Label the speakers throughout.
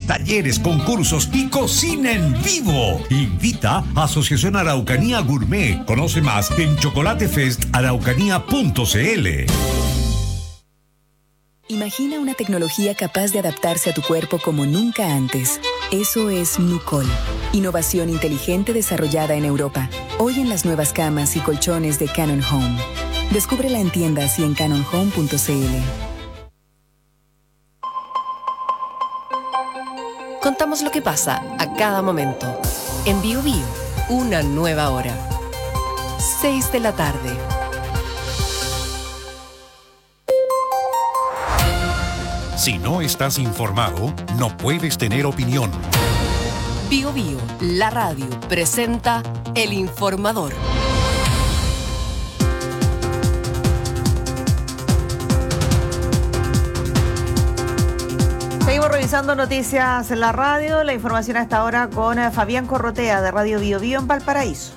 Speaker 1: talleres, concursos y cocina en vivo. Invita a Asociación Araucanía Gourmet. Conoce más en chocolatefestaraucanía.cl.
Speaker 2: Imagina una tecnología capaz de adaptarse a tu cuerpo como nunca antes. Eso es Nucol. Innovación inteligente desarrollada en Europa. Hoy en las nuevas camas y colchones de Canon Home. Descúbrela en tiendas y en canonhome.cl.
Speaker 3: Contamos lo que pasa a cada momento. En Bio Bio, una nueva hora. 6 de la tarde.
Speaker 1: Si no estás informado, no puedes tener opinión.
Speaker 3: Bio Bio, la radio, presenta El Informador.
Speaker 4: Seguimos revisando noticias en la radio. La información a esta hora con Fabián Corrotea de Radio Bio Bio en Valparaíso.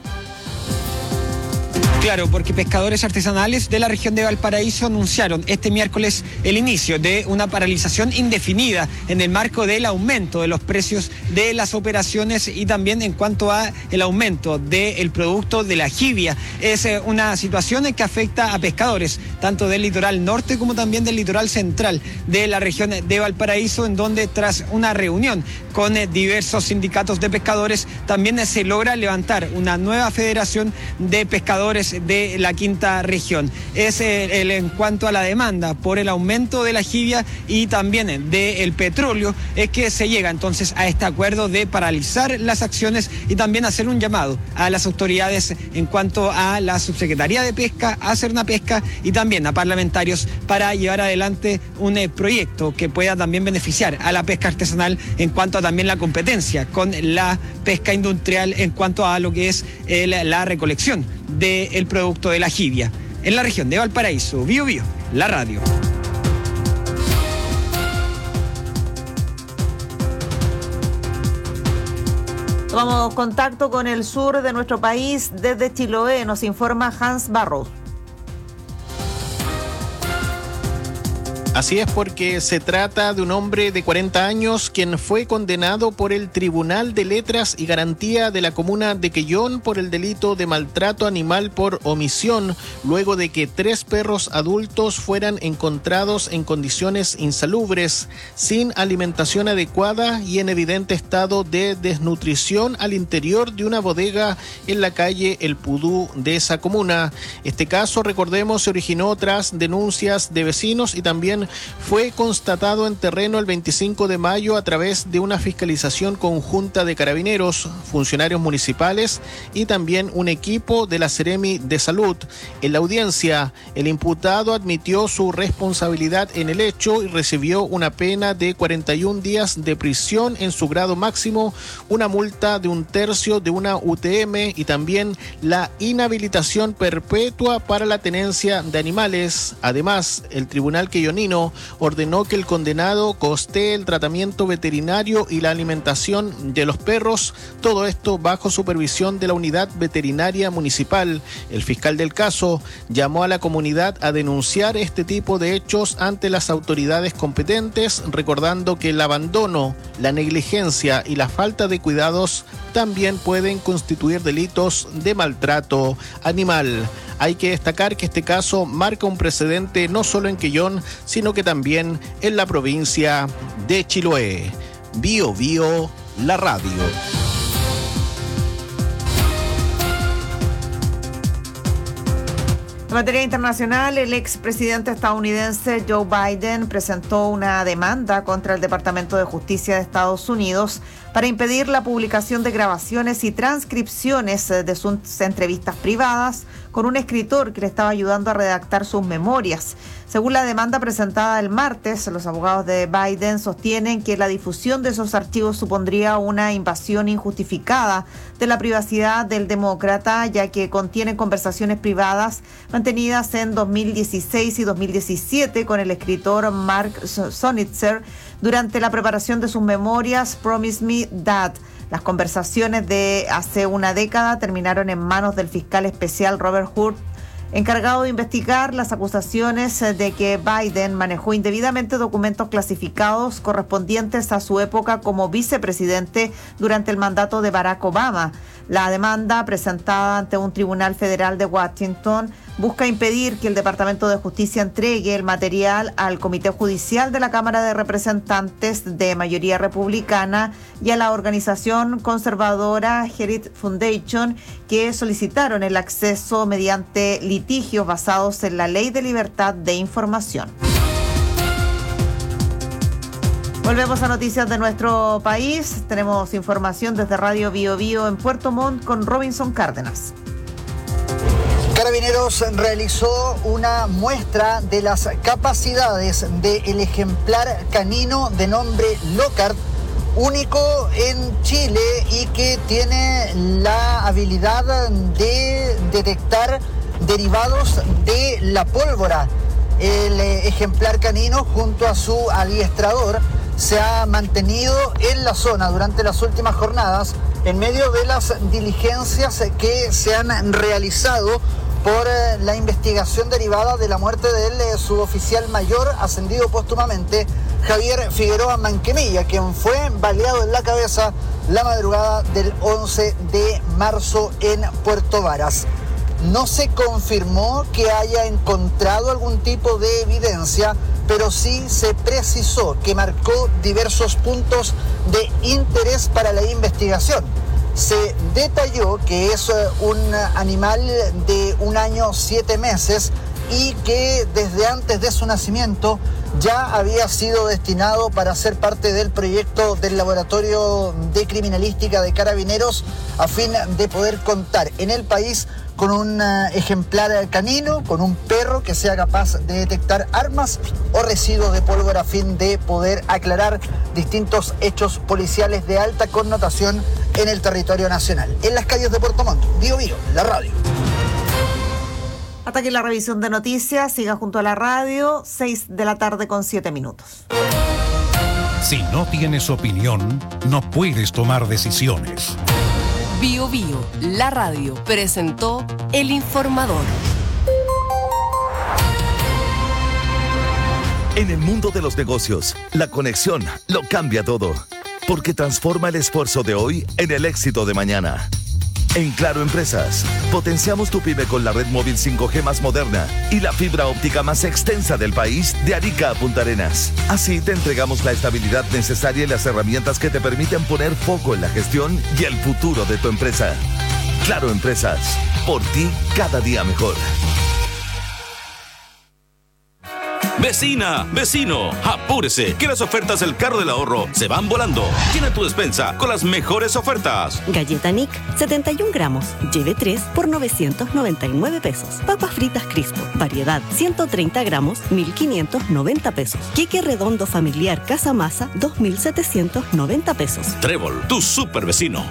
Speaker 5: Claro, porque pescadores artesanales de la región de Valparaíso anunciaron este miércoles el inicio de una paralización indefinida en el marco del aumento de los precios de las operaciones y también en cuanto a el aumento del producto de la jibia. Es una situación que afecta a pescadores, tanto del litoral norte como también del litoral central de la región de Valparaíso, en donde tras una reunión con diversos sindicatos de pescadores también se logra levantar una nueva federación de pescadores de la quinta región. Es en cuanto a la demanda por el aumento de la jibia y también del petróleo, es que se llega entonces a este acuerdo de paralizar las acciones y también hacer un llamado a las autoridades en cuanto a la Subsecretaría de Pesca, a Cernapesca y también a parlamentarios para llevar adelante un proyecto que pueda también beneficiar a la pesca artesanal en cuanto a también la competencia con la pesca industrial en cuanto a lo que es la recolección del producto de la jibia. En la región de Valparaíso, Bio Bio, la radio.
Speaker 4: Tomamos contacto con el sur de nuestro país desde Chiloé, nos informa Hans Barros.
Speaker 6: Así es, porque se trata de un hombre de 40 años quien fue condenado por el Tribunal de Letras y Garantía de la comuna de Quellón por el delito de maltrato animal por omisión, luego de que 3 perros adultos fueran encontrados en condiciones insalubres, sin alimentación adecuada y en evidente estado de desnutrición al interior de una bodega en la calle El Pudú de esa comuna. Este caso, recordemos, se originó tras denuncias de vecinos y también fue constatado en terreno el 25 de mayo a través de una fiscalización conjunta de carabineros, funcionarios municipales y también un equipo de la Seremi de Salud. En la audiencia, el imputado admitió su responsabilidad en el hecho y recibió una pena de 41 días de prisión en su grado máximo, una multa de 1/3 de una UTM y también la inhabilitación perpetua para la tenencia de animales. Además, el tribunal quellonino ordenó que el condenado costee el tratamiento veterinario y la alimentación de los perros, todo esto bajo supervisión de la unidad veterinaria municipal. El fiscal del caso llamó a la comunidad a denunciar este tipo de hechos ante las autoridades competentes, recordando que el abandono, la negligencia y la falta de cuidados también pueden constituir delitos de maltrato animal. Hay que destacar que este caso marca un precedente no solo en Quellón, sino que también en la provincia de Chiloé. Bio Bio, la radio.
Speaker 4: En materia internacional, el expresidente estadounidense Joe Biden presentó una demanda contra el Departamento de Justicia de Estados Unidos para impedir la publicación de grabaciones y transcripciones de sus entrevistas privadas con un escritor que le estaba ayudando a redactar sus memorias. Según la demanda presentada el martes, los abogados de Biden sostienen que la difusión de esos archivos supondría una invasión injustificada de la privacidad del demócrata, ya que contienen conversaciones privadas mantenidas en 2016 y 2017 con el escritor Mark Sonitzer durante la preparación de sus memorias Promise Me That. Las conversaciones de hace una década terminaron en manos del fiscal especial Robert Hur encargado de investigar las acusaciones de que Biden manejó indebidamente documentos clasificados correspondientes a su época como vicepresidente durante el mandato de Barack Obama. La demanda, presentada ante un tribunal federal de Washington, busca impedir que el Departamento de Justicia entregue el material al Comité Judicial de la Cámara de Representantes de mayoría republicana y a la organización conservadora Heritage Foundation, que solicitaron el acceso mediante litigios basados en la Ley de Libertad de Información. Volvemos a noticias de nuestro país. Tenemos información desde Radio Bio Bio en Puerto Montt con Robinson Cárdenas.
Speaker 7: Carabineros realizó una muestra de las capacidades del ejemplar canino de nombre Lockhart, único en Chile y que tiene la habilidad de detectar derivados de la pólvora. El ejemplar canino, junto a su adiestrador, se ha mantenido en la zona durante las últimas jornadas en medio de las diligencias que se han realizado por la investigación derivada de la muerte del suboficial mayor ascendido póstumamente Javier Figueroa Manquemilla, quien fue baleado en la cabeza la madrugada del 11 de marzo en Puerto Varas. No se confirmó que haya encontrado algún tipo de evidencia, pero sí se precisó que marcó diversos puntos de interés para la investigación. Se detalló que es un animal de 1 año 7 meses y que desde antes de su nacimiento ya había sido destinado para ser parte del proyecto del Laboratorio de Criminalística de Carabineros a fin de poder contar en el país con un ejemplar canino, con un perro que sea capaz de detectar armas o residuos de pólvora a fin de poder aclarar distintos hechos policiales de alta connotación en el territorio nacional. En las calles de Puerto Montt, Bio Bio, la radio.
Speaker 4: Hasta aquí la revisión de noticias. Siga junto a la radio, 6 de la tarde con 7 minutos.
Speaker 1: Si no tienes opinión, no puedes tomar decisiones.
Speaker 3: Bio Bio, la radio, presentó El Informador.
Speaker 8: En el mundo de los negocios, la conexión lo cambia todo, porque transforma el esfuerzo de hoy en el éxito de mañana. En Claro Empresas, potenciamos tu pyme con la red móvil 5G más moderna y la fibra óptica más extensa del país de Arica a Punta Arenas. Así te entregamos la estabilidad necesaria y las herramientas que te permiten poner foco en la gestión y el futuro de tu empresa. Claro Empresas, por ti cada día mejor.
Speaker 9: Vecina, vecino, apúrese, que las ofertas del carro del ahorro se van volando. Llena tu despensa con las mejores ofertas.
Speaker 10: Galleta Nick, 71 gramos, lleve 3 por 999 pesos. Papas fritas Crispo, variedad, 130 gramos, 1.590 pesos. Queque redondo familiar Casa Masa, 2.790 pesos.
Speaker 9: Trébol, tu super vecino.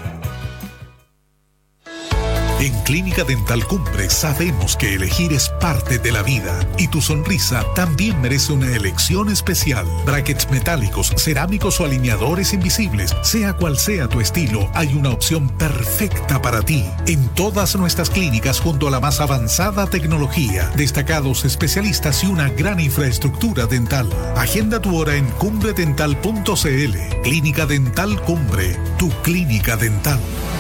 Speaker 11: En Clínica Dental Cumbre sabemos que elegir es parte de la vida y tu sonrisa también merece una elección especial. Brackets metálicos, cerámicos o alineadores invisibles, sea cual sea tu estilo, hay una opción perfecta para ti. En todas nuestras clínicas junto a la más avanzada tecnología, destacados especialistas y una gran infraestructura dental. Agenda tu hora en cumbredental.cl. Clínica Dental Cumbre, tu clínica dental.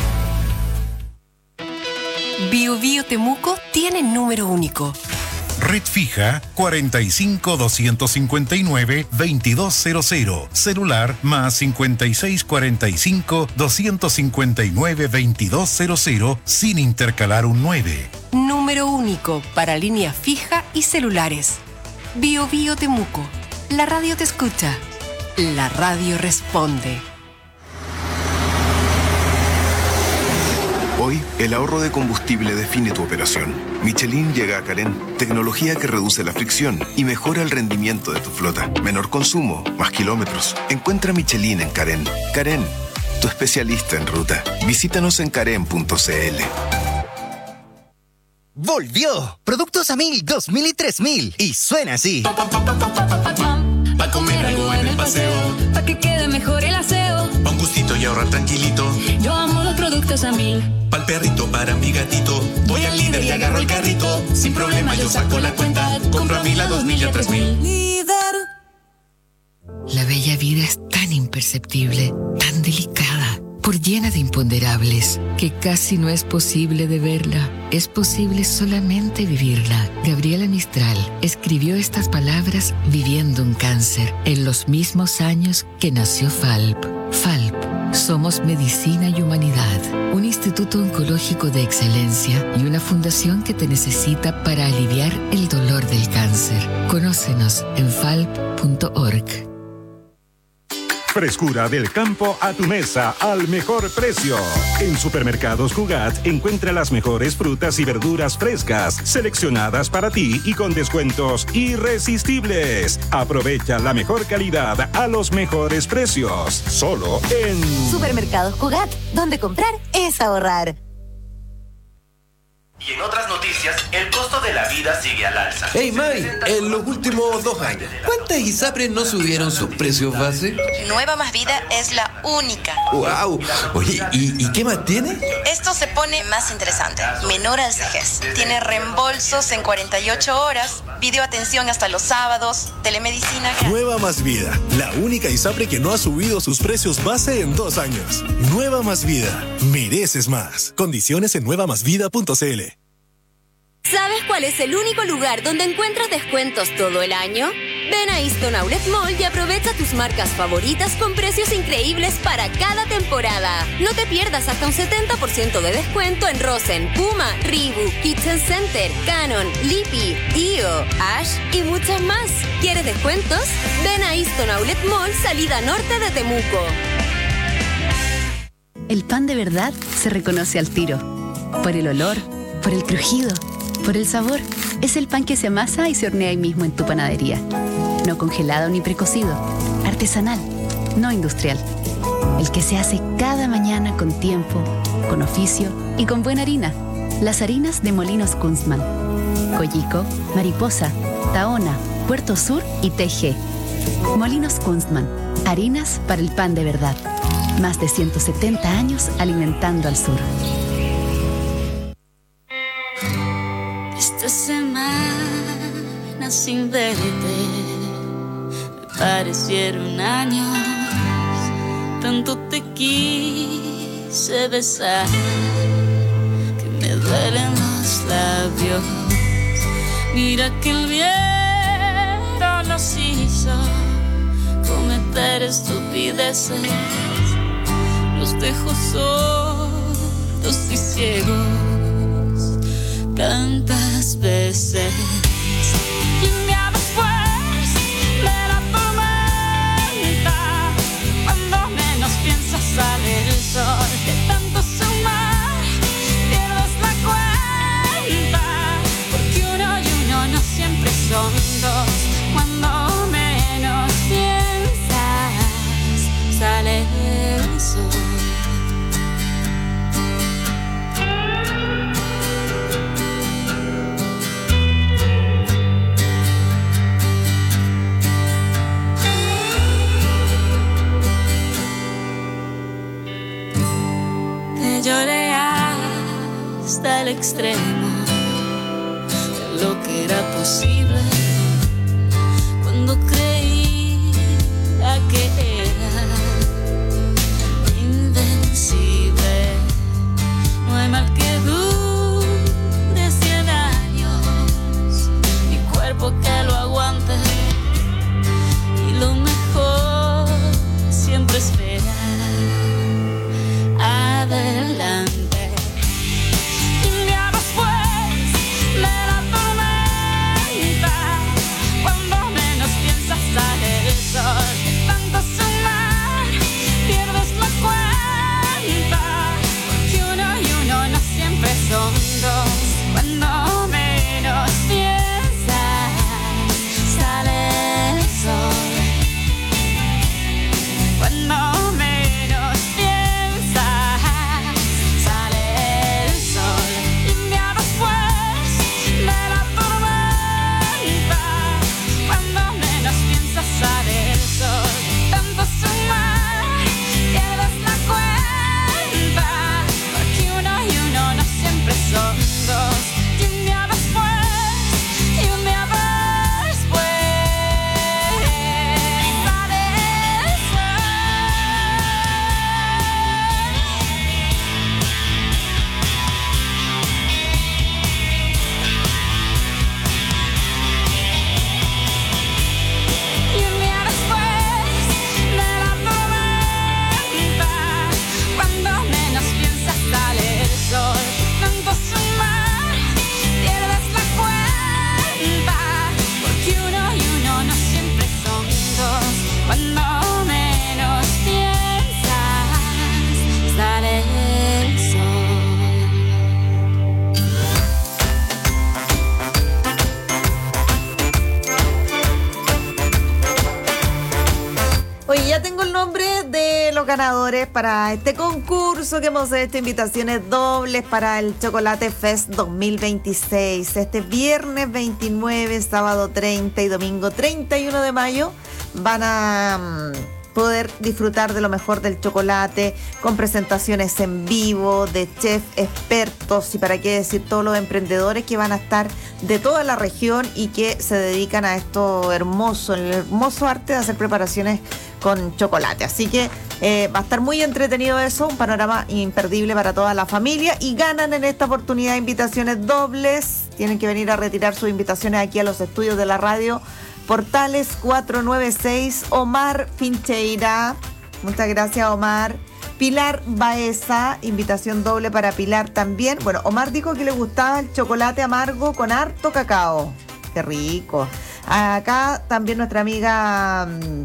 Speaker 3: Bio Bio Temuco tiene número único.
Speaker 11: Red fija 45-259-2200. Celular más 5645-259-2200 sin intercalar un 9.
Speaker 3: Número único para línea fija y celulares. Bio Bio Temuco. La radio te escucha. La radio responde.
Speaker 12: Hoy, el ahorro de combustible define tu operación. Michelin llega a Carén, tecnología que reduce la fricción y mejora el rendimiento de tu flota. Menor consumo, más kilómetros. Encuentra Michelin en Carén. Carén, tu especialista en ruta. Visítanos en carén.cl.
Speaker 13: ¡Volvió! Productos a 1000, 2000 y 3000. Y suena así.
Speaker 14: Pa' comer algo en el paseo. Pa' que quede mejor el aseo.
Speaker 15: Pa' un gustito y ahorrar tranquilito.
Speaker 14: Yo amo los productos Productos Amil.
Speaker 15: Pa'l perrito, para mi gatito. Voy al Líder y agarro el carrito. Sin problema yo saco la cuenta. Compro a 1000, a 2000 y a 3000.
Speaker 16: Líder. La bella vida es tan imperceptible, tan delicada, por llena de imponderables, que casi no es posible de verla. Es posible solamente vivirla. Gabriela Mistral escribió estas palabras viviendo un cáncer en los mismos años que nació FALP. FALP. Somos Medicina y Humanidad, un instituto oncológico de excelencia y una fundación que te necesita para aliviar el dolor del cáncer. Conócenos en falp.org.
Speaker 17: Frescura del campo a tu mesa al mejor precio. En Supermercados Cugat encuentra las mejores frutas y verduras frescas, seleccionadas para ti y con descuentos irresistibles. Aprovecha la mejor calidad a los mejores precios. Solo en
Speaker 18: Supermercados Cugat, donde comprar es ahorrar.
Speaker 19: Y en otras noticias, el costo de la vida sigue al alza.
Speaker 20: Hey May, en los últimos 2 años, ¿cuántas ISAPRES no subieron sus precios base?
Speaker 21: Nueva Más Vida es la única.
Speaker 20: ¡Wow! Oye, ¿y qué más tiene?
Speaker 21: Esto se pone más interesante. Menor al CEGES. Tiene reembolsos en 48 horas, videoatención hasta los sábados, telemedicina.
Speaker 22: Nueva Más Vida, la única ISAPRE que no ha subido sus precios base en 2 años. Nueva Más Vida, mereces más. Condiciones en nuevamásvida.cl.
Speaker 23: ¿Sabes cuál es el único lugar donde encuentras descuentos todo el año? Ven a Easton Outlet Mall y aprovecha tus marcas favoritas con precios increíbles para cada temporada. No te pierdas hasta un 70% de descuento en Rosen, Puma, Reebok, Kitchen Center, Canon, Lippy, IO, Ash y muchas más. ¿Quieres descuentos? Ven a Easton Outlet Mall, salida norte de Temuco.
Speaker 24: El pan de verdad se reconoce al tiro. Por el olor, por el crujido, por el sabor. Es el pan que se amasa y se hornea ahí mismo en tu panadería. No congelado ni precocido. Artesanal, no industrial. El que se hace cada mañana con tiempo, con oficio y con buena harina. Las harinas de Molinos Kunstmann. Coyico, Mariposa, Tahona, Puerto Sur y TG. Molinos Kunstmann. Harinas para el pan de verdad. Más de 170 años alimentando al sur.
Speaker 25: Esta semana sin verte me parecieron años. Tanto te quise besar que me duelen los labios. Mira que el viento nos hizo cometer estupideces. Nos dejó sordos y ciegos tantas veces. Y un día después de la tormenta, cuando menos piensas sale el sol. De tanto sumar pierdes la cuenta, porque uno y uno no siempre son dos. Cuando menos piensas sale el sol. Lloré hasta el extremo de lo que era posible, cuando creía que era invencible. No hay mal que dure 100 años, mi cuerpo que lo aguante, y lo mejor siempre espera adelante. Y un día después de la tormenta, cuando menos piensas
Speaker 2: ganadores para este concurso que hemos hecho, invitaciones dobles para el Chocolate Fest 2026. Este viernes 29, sábado 30 y domingo 31 de mayo van a poder disfrutar de lo mejor del chocolate, con presentaciones en vivo de chefs expertos y para qué decir todos los emprendedores que van a estar de toda la región y que se dedican a esto hermoso, el hermoso arte de hacer preparaciones con chocolate. Así que va a estar muy entretenido eso, un panorama imperdible para toda la familia, y ganan en esta oportunidad invitaciones dobles. Tienen que venir a retirar sus invitaciones aquí a los estudios de la radio Portales 496. Omar Fincheira, muchas gracias Omar. Pilar Baeza, invitación doble para Pilar también. Bueno, Omar dijo que le gustaba el chocolate amargo con harto cacao. Qué rico. Acá también nuestra amiga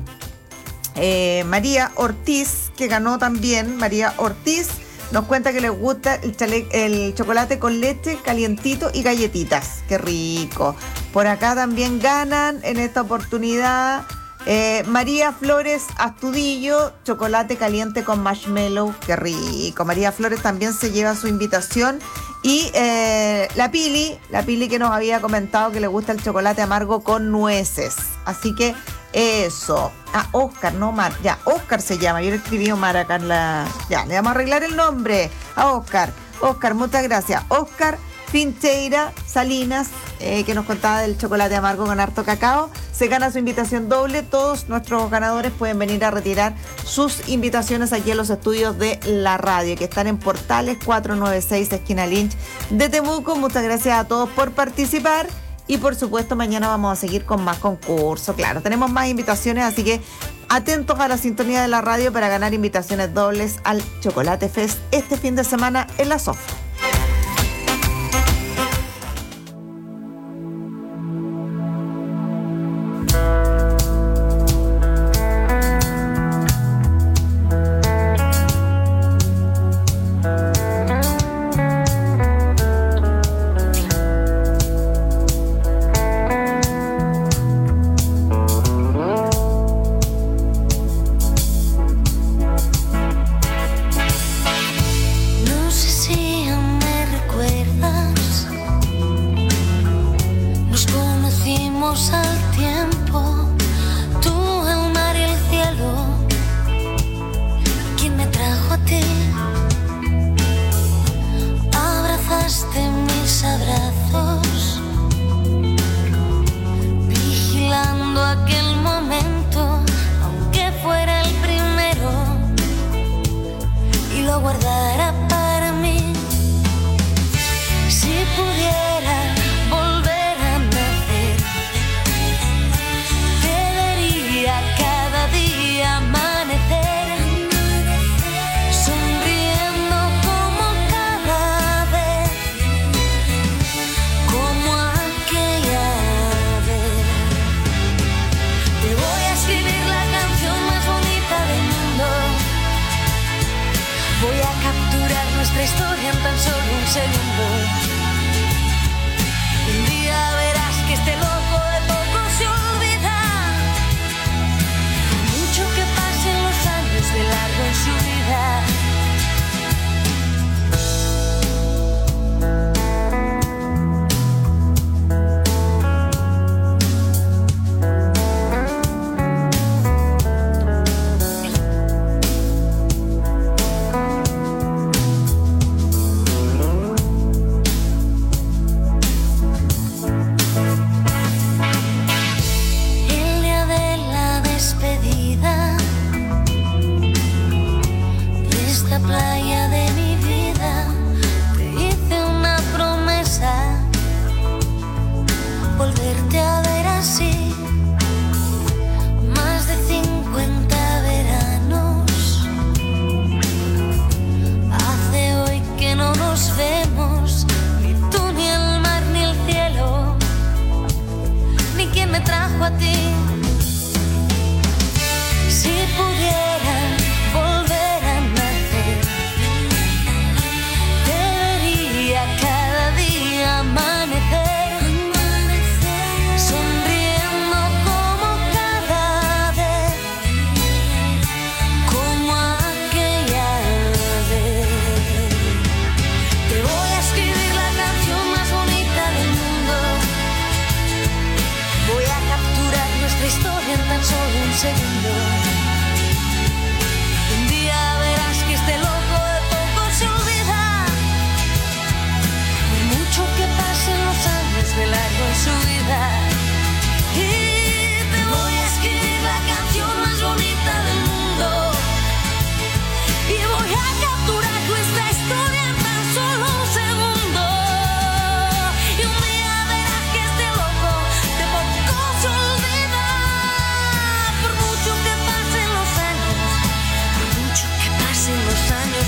Speaker 2: María Ortiz, que ganó también. María Ortiz nos cuenta que le gusta el chocolate con leche calientito y galletitas. Qué rico. Por acá también ganan en esta oportunidad María Flores Astudillo, chocolate caliente con marshmallow. Qué rico. María Flores también se lleva su invitación. Y la Pili que nos había comentado que le gusta el chocolate amargo con nueces. Así que eso. Oscar, no Omar. Ya, Oscar se llama. Yo le escribí Omar acá en la... Ya, le vamos a arreglar el nombre a Oscar. Oscar, muchas gracias. Oscar Fincheira Salinas, que nos contaba del chocolate amargo con harto cacao. Se gana su invitación doble. Todos nuestros ganadores pueden venir a retirar sus invitaciones aquí en los estudios de la radio, que están en Portales 496, esquina Lynch de Temuco. Muchas gracias a todos por participar. Y por supuesto mañana vamos a seguir con más concursos. Claro, tenemos más invitaciones, así que atentos a la sintonía de la radio para ganar invitaciones dobles al Chocolate Fest este fin de semana en la Sofa.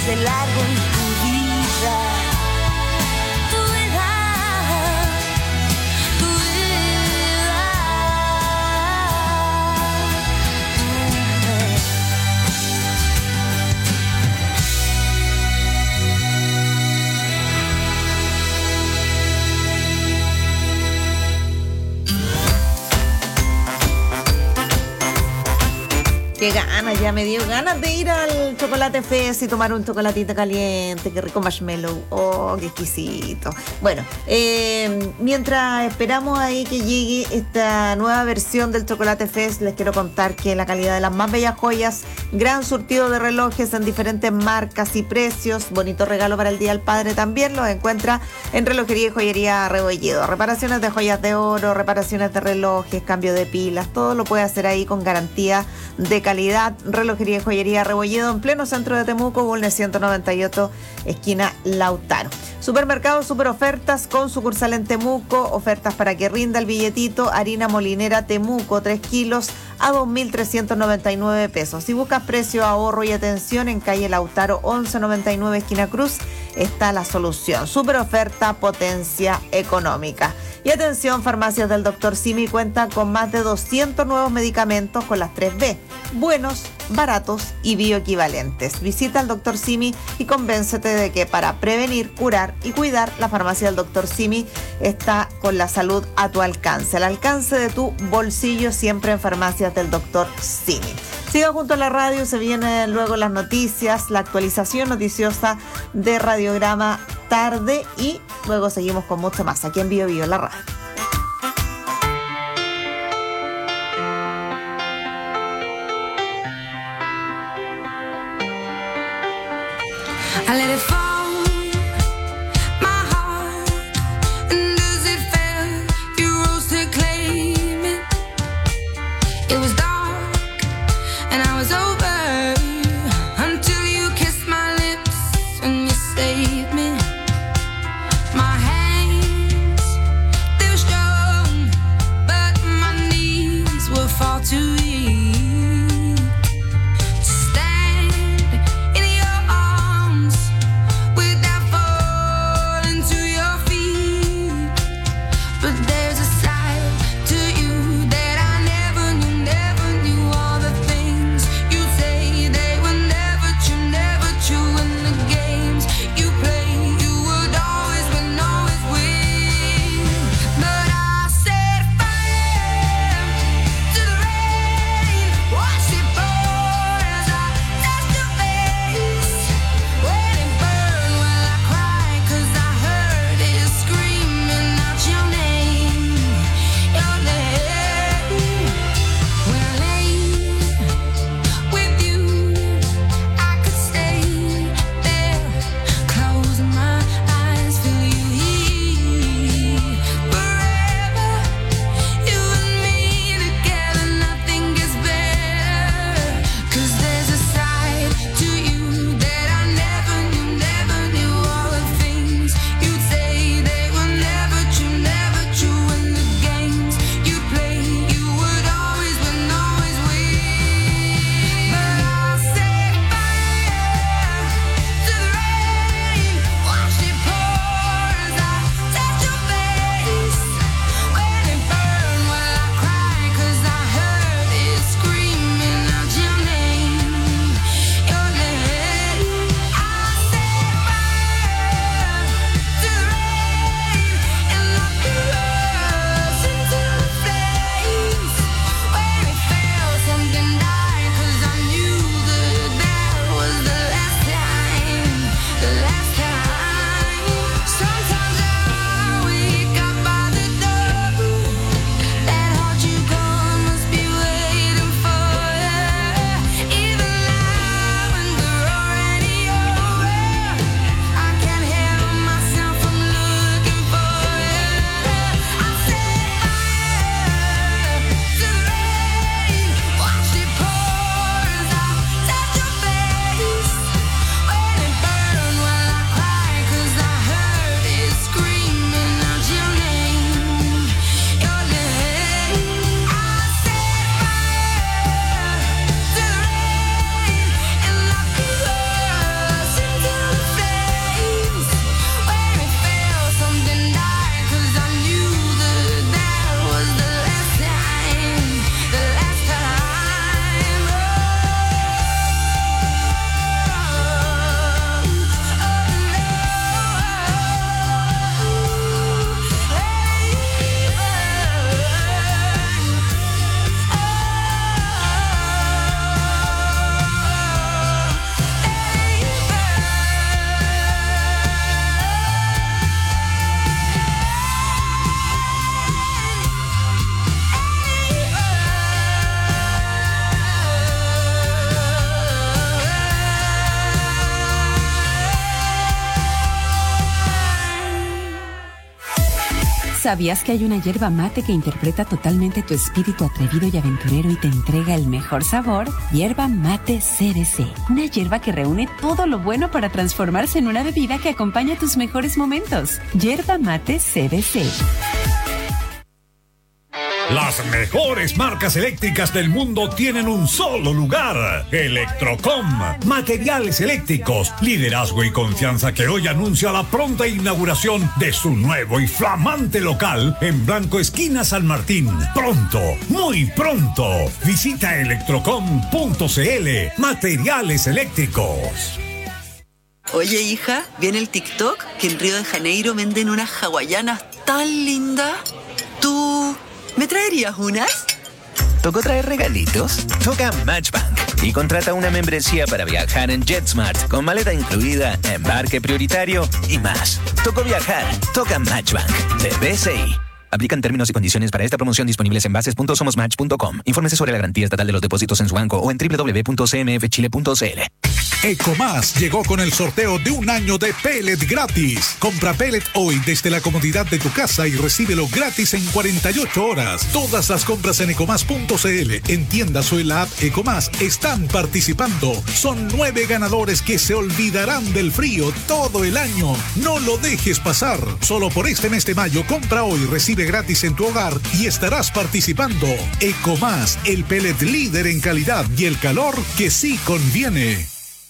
Speaker 1: pase largo en tu vida. Tu vida, tu vida.
Speaker 2: Qué ganas, ya me dio ganas de ir al Chocolate Fest y tomar un chocolatito caliente, qué rico marshmallow, oh, qué exquisito. Bueno, mientras esperamos ahí que llegue esta nueva versión del Chocolate Fest, les quiero contar que la calidad de las más bellas joyas, gran surtido de relojes en diferentes marcas y precios, bonito regalo para el Día del Padre también, los encuentra en Relojería y Joyería Rebolledo. Reparaciones de joyas de oro, reparaciones de relojes, cambio de pilas, todo lo puede hacer ahí con garantía de calidad. Relojería y Joyería Rebolledo en pleno centro de Temuco, Bulnes 198, esquina Lautaro. Supermercado Super Ofertas con sucursal en Temuco, ofertas para que rinda el billetito. Harina molinera Temuco 3 kilos a 2.399 pesos. Si buscas precio, ahorro y atención, en calle Lautaro 1199, esquina Cruz, está la solución. Super oferta, potencia económica. Y atención, Farmacias del Dr. Simi cuenta con más de 200 nuevos medicamentos con las 3B, buenos, baratos y bioequivalentes. Visita al Dr. Simi y convéncete de que para prevenir, curar y cuidar, la Farmacia del Dr. Simi está con la salud a tu alcance, al alcance de tu bolsillo, siempre en Farmacias del Dr. Simi. Siga junto a la radio, se vienen luego las noticias, la actualización noticiosa de Radiograma Tarde y luego seguimos con mucho más aquí en Bio Bio, la radio.
Speaker 1: I let it fall, my heart, and as it fell, you rose to claim it. It was dark, and I was over, until you kissed my lips, and you saved me. My hands, they were strong, but my knees were far too weak.
Speaker 4: ¿Sabías que hay una hierba mate que interpreta totalmente tu espíritu atrevido y aventurero y te entrega el mejor sabor? Hierba mate CBC. Una hierba que reúne todo lo bueno para transformarse en una bebida que acompaña tus mejores momentos. Hierba mate CBC.
Speaker 5: Las mejores marcas eléctricas del mundo tienen un solo lugar. Electrocom. Materiales eléctricos, liderazgo y confianza que hoy anuncia la pronta inauguración de su nuevo y flamante local en Blanco Esquina San Martín. Pronto, muy pronto. Visita electrocom.cl. Materiales eléctricos.
Speaker 6: Oye, hija, ¿viene el TikTok? Que en Río de Janeiro venden unas hawaianas tan lindas. ¿Tú me traerías unas?
Speaker 7: ¿Tocó traer regalitos? Toca Matchbank y contrata una membresía para viajar en JetSmart con maleta incluida, embarque prioritario y más. Tocó viajar. Toca Matchbank de BCI. Aplican términos y condiciones para esta promoción disponibles en bases.somosmatch.com. Infórmese sobre la garantía estatal de los depósitos en su banco o en www.cmfchile.cl.
Speaker 11: Ecomás llegó con el sorteo de un año de pellet gratis. Compra pellet hoy desde la comodidad de tu casa y recíbelo gratis en 48 horas. Todas las compras en ecomás.cl, en tiendas o en la app Ecomás están participando. Son 9 ganadores que se olvidarán del frío todo el año. No lo dejes pasar. Solo por este mes de mayo, compra hoy, recibe gratis en tu hogar y estarás participando. Ecomás, el pellet líder en calidad y el calor que sí conviene.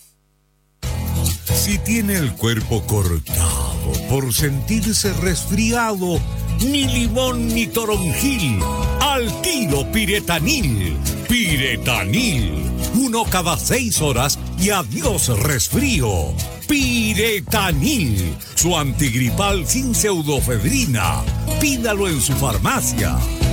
Speaker 8: Si tiene el cuerpo cortado por sentirse resfriado, ni limón ni toronjil, al tiro Piretanil. Piretanil, 1 cada 6 horas y adiós resfrío. Piretanil, su antigripal sin pseudofedrina. Pídalo en su farmacia.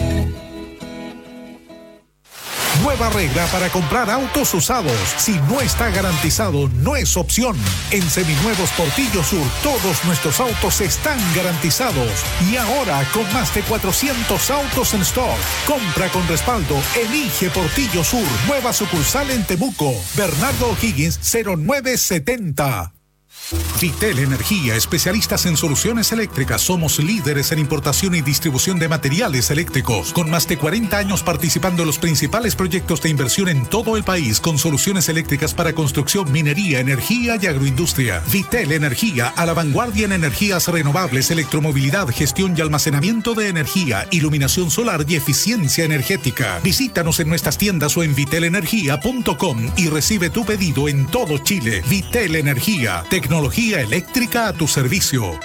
Speaker 11: Nueva regla para comprar autos usados. Si no está garantizado, no es opción. En Seminuevos Portillo Sur, todos nuestros autos están garantizados. Y ahora, con más de 400 autos en stock. Compra con respaldo. Elige Portillo Sur. Nueva sucursal en Temuco. Bernardo O'Higgins, 0970. Vitel Energía, especialistas en soluciones eléctricas. Somos líderes en importación y distribución de materiales eléctricos, con más de 40 años participando en los principales proyectos de inversión en todo el país, con soluciones eléctricas para construcción, minería, energía y agroindustria. Vitel Energía, a la vanguardia en energías renovables, electromovilidad, gestión y almacenamiento de energía, iluminación solar y eficiencia energética. Visítanos en nuestras tiendas o en vitelenergia.com y recibe tu pedido en todo Chile. Vitel Energía, tecnología eléctrica a tu servicio.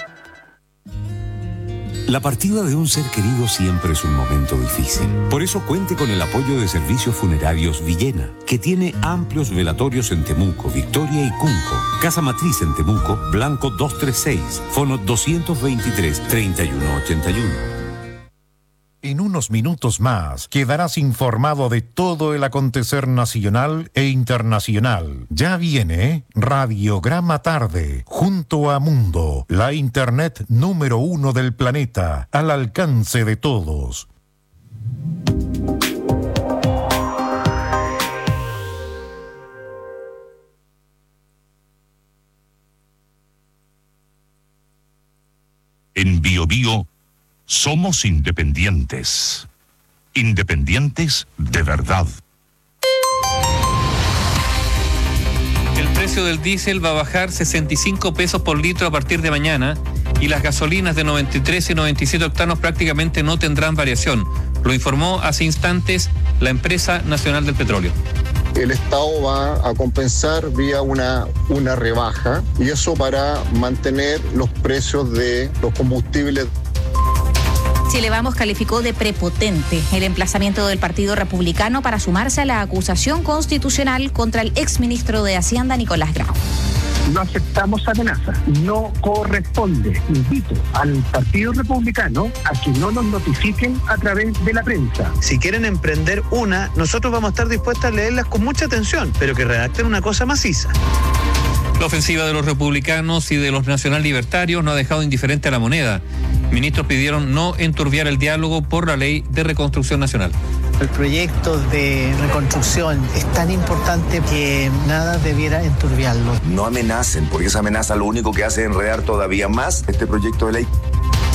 Speaker 26: La partida de un ser querido siempre es un momento difícil. Por eso cuente con el apoyo de Servicios Funerarios Villena, que tiene amplios velatorios en Temuco, Victoria y Cunco. Casa Matriz en Temuco, Blanco 236, fono 223-3181.
Speaker 27: En unos minutos más quedarás informado de todo el acontecer nacional e internacional. Ya viene Radiograma Tarde, junto a Mundo, la internet número 1 del planeta, al alcance de todos.
Speaker 28: En BioBio somos independientes. Independientes de verdad.
Speaker 29: El precio del diésel va a bajar 65 pesos por litro a partir de mañana y las gasolinas de 93 y 97 octanos prácticamente no tendrán variación. Lo informó hace instantes la Empresa Nacional del Petróleo.
Speaker 30: El Estado va a compensar vía una rebaja y eso para mantener los precios de los combustibles.
Speaker 31: Chile Vamos calificó de prepotente el emplazamiento del Partido Republicano para sumarse a la acusación constitucional contra el exministro de Hacienda, Nicolás Grau.
Speaker 32: No aceptamos amenazas, no corresponde. Invito al Partido Republicano a que no nos notifiquen a través de la prensa.
Speaker 33: Si quieren emprender una, nosotros vamos a estar dispuestos a leerlas con mucha atención, pero que redacten una cosa maciza.
Speaker 29: La ofensiva de los republicanos y de los nacional libertarios no ha dejado indiferente a la moneda. Ministros pidieron no enturbiar el diálogo por la ley de reconstrucción nacional.
Speaker 34: El proyecto de reconstrucción es tan importante que nada debiera enturbiarlo.
Speaker 35: No amenacen, porque esa amenaza lo único que hace es enredar todavía más este proyecto de ley.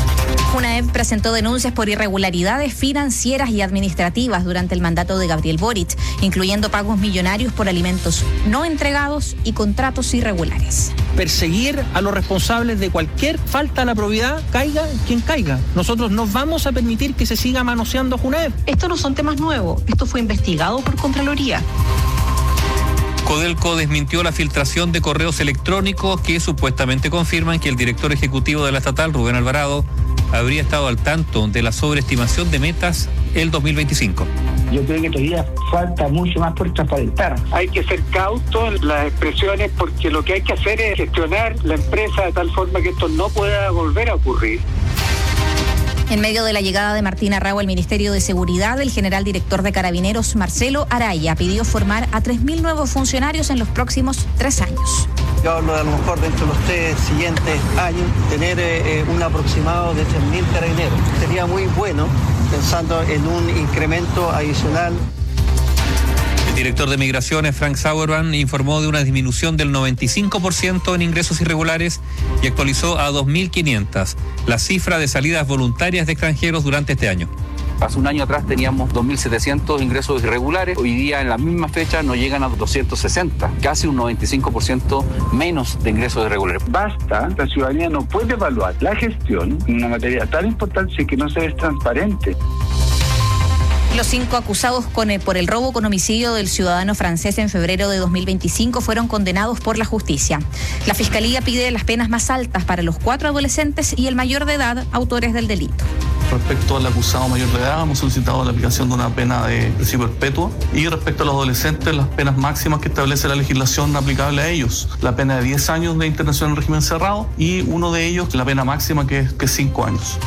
Speaker 31: FUNAEP presentó denuncias por irregularidades financieras y administrativas durante el mandato de Gabriel Boric, incluyendo pagos millonarios por alimentos no entregados y contratos irregulares.
Speaker 3: Perseguir a los responsables de cualquier falta a la probidad, caiga quien caiga. Nosotros no vamos a permitir que se siga manoseando a FUNAEP.
Speaker 9: Estos no son temas nuevos, esto fue investigado por Contraloría.
Speaker 29: Codelco desmintió la filtración de correos electrónicos que supuestamente confirman que el director ejecutivo de la estatal, Rubén Alvarado, habría estado al tanto de la sobreestimación de metas el 2025.
Speaker 10: Yo creo que todavía falta mucho más por transparentar. Hay que ser cautos en las expresiones porque lo que hay que hacer es gestionar la empresa de tal forma que esto no pueda volver a ocurrir.
Speaker 31: En medio de la llegada de Martín Arrau al Ministerio de Seguridad, el general director de Carabineros, Marcelo Araya, pidió formar a 3.000 nuevos funcionarios en los próximos 3 años.
Speaker 12: Yo hablo de a lo mejor dentro de los 3 siguientes años, tener un aproximado de 3.000 carabineros. Sería muy bueno pensando en un incremento adicional.
Speaker 29: El director de Migraciones, Frank Sauerman, informó de una disminución del 95% en ingresos irregulares y actualizó a 2.500 la cifra de salidas voluntarias de extranjeros durante este año.
Speaker 13: Hace un año atrás teníamos 2.700 ingresos irregulares, hoy día en la misma fecha nos llegan a 260, casi un 95% menos de ingresos irregulares.
Speaker 10: Basta, la ciudadanía no puede evaluar la gestión en una materia tan importante que no se es transparente.
Speaker 31: Los 5 acusados por el robo con homicidio del ciudadano francés en febrero de 2025 fueron condenados por la justicia. La Fiscalía pide las penas más altas para los 4 adolescentes y el mayor de edad autores del delito.
Speaker 14: Respecto al acusado mayor de edad, hemos solicitado la aplicación de una pena de prisión perpetua. Y respecto a los adolescentes, las penas máximas que establece la legislación aplicable a ellos. La pena de 10 años de internación en régimen cerrado y uno de ellos, la pena máxima que es 5 años.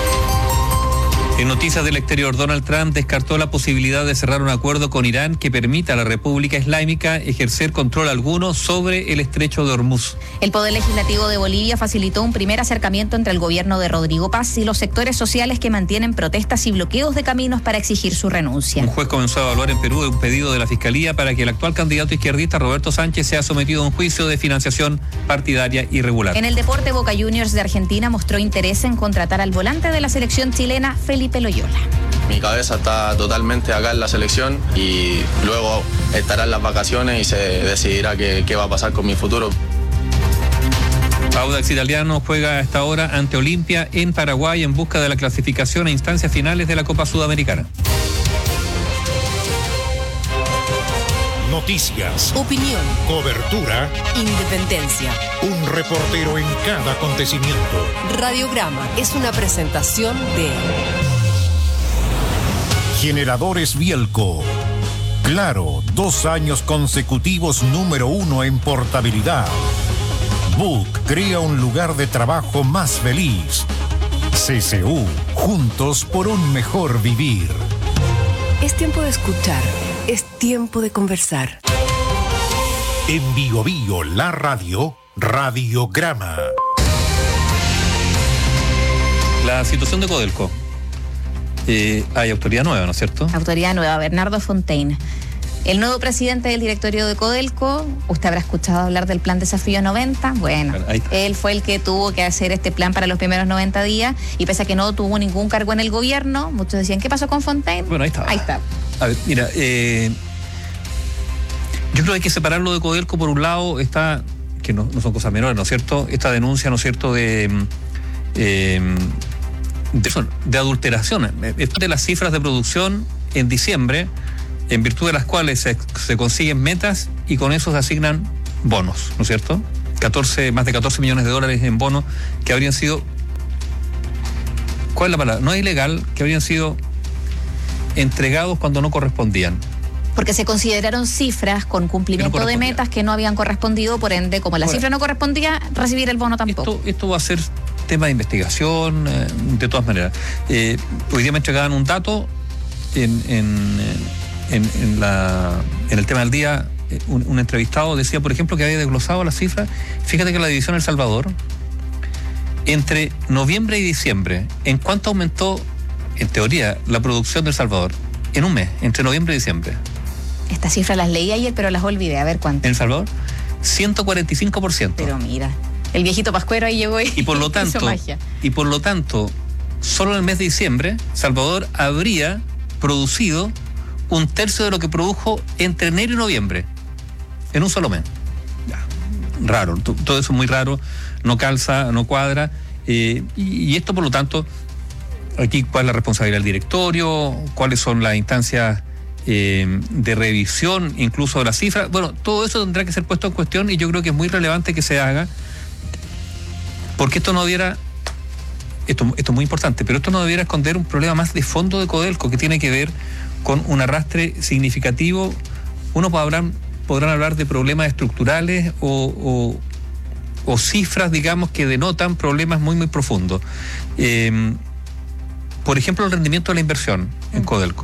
Speaker 29: En noticias del exterior, Donald Trump descartó la posibilidad de cerrar un acuerdo con Irán que permita a la República Islámica ejercer control alguno sobre el estrecho de Hormuz.
Speaker 31: El Poder Legislativo de Bolivia facilitó un primer acercamiento entre el gobierno de Rodrigo Paz y los sectores sociales que mantienen protestas y bloqueos de caminos para exigir su renuncia.
Speaker 29: Un juez comenzó a evaluar en Perú un pedido de la Fiscalía para que el actual candidato izquierdista Roberto Sánchez sea sometido a un juicio de financiación partidaria irregular.
Speaker 31: En el deporte, Boca Juniors de Argentina mostró interés en contratar al volante de la selección chilena, Felipe Loyola.
Speaker 15: Mi cabeza está totalmente acá en la selección y luego estarán las vacaciones y se decidirá qué va a pasar con mi futuro.
Speaker 29: Audax Italiano juega a esta hora ante Olimpia en Paraguay en busca de la clasificación a instancias finales de la Copa Sudamericana.
Speaker 27: Noticias,
Speaker 31: opinión,
Speaker 27: cobertura,
Speaker 31: independencia.
Speaker 27: Un reportero en cada acontecimiento.
Speaker 31: Radiograma es una presentación de
Speaker 27: Generadores Bielco. Claro, 2 años consecutivos número 1 en portabilidad. Book crea un lugar de trabajo más feliz. CCU, juntos por un mejor vivir.
Speaker 16: Es tiempo de escuchar, es tiempo de conversar.
Speaker 27: En Bio Bio, la radio, Radiograma.
Speaker 29: La situación de Codelco. Hay autoridad nueva, ¿no es cierto?
Speaker 31: Autoridad nueva, Bernardo Fontaine. El nuevo presidente del directorio de Codelco, usted habrá escuchado hablar del plan Desafío 90. Bueno, él fue el que tuvo que hacer este plan para los primeros 90 días y pese a que no tuvo ningún cargo en el gobierno, muchos decían, ¿qué pasó con Fontaine?
Speaker 29: Bueno, ahí está.
Speaker 31: Ahí está.
Speaker 29: A ver, mira, yo creo que hay que separarlo de Codelco. Por un lado está, que no son cosas menores, ¿no es cierto? Esta denuncia, ¿no es cierto?, de adulteración. De las cifras de producción en diciembre, en virtud de las cuales se consiguen metas y con eso se asignan bonos, ¿no es cierto? Más de 14 millones de dólares en bonos que habrían sido, ¿cuál es la palabra? No es ilegal, que habrían sido entregados cuando no correspondían.
Speaker 31: Porque se consideraron cifras con cumplimiento de metas que no habían correspondido, por ende, como la cifra no correspondía, recibir el bono tampoco.
Speaker 29: Esto va a ser tema de investigación, de todas maneras. Hoy día me entregaban un dato en el tema del día. Un entrevistado decía, por ejemplo, que había desglosado las cifras. Fíjate que la división El Salvador, entre noviembre y diciembre, ¿en cuánto aumentó, en teoría, la producción de El Salvador? En un mes, entre noviembre y diciembre.
Speaker 31: Estas cifras las leí ayer, pero las olvidé. A ver cuánto.
Speaker 29: En El Salvador, 145%.
Speaker 31: Pero mira, el viejito pascuero ahí llegó y
Speaker 29: por lo tanto,
Speaker 31: hizo magia.
Speaker 29: Y por lo tanto, solo en el mes de diciembre, Salvador habría producido 1/3 de lo que produjo entre enero y noviembre, en un solo mes. Raro, todo eso es muy raro, no calza, no cuadra, y esto, por lo tanto, aquí cuál es la responsabilidad del directorio, cuáles son las instancias de revisión, incluso de las cifras. Bueno, todo eso tendrá que ser puesto en cuestión, y yo creo que es muy relevante que se haga, porque esto no debiera, esto es muy importante, pero esto no debiera esconder un problema más de fondo de Codelco, que tiene que ver con un arrastre significativo. Uno podrán hablar de problemas estructurales o cifras, digamos, que denotan problemas muy, muy profundos. Por ejemplo, el rendimiento de la inversión en Codelco.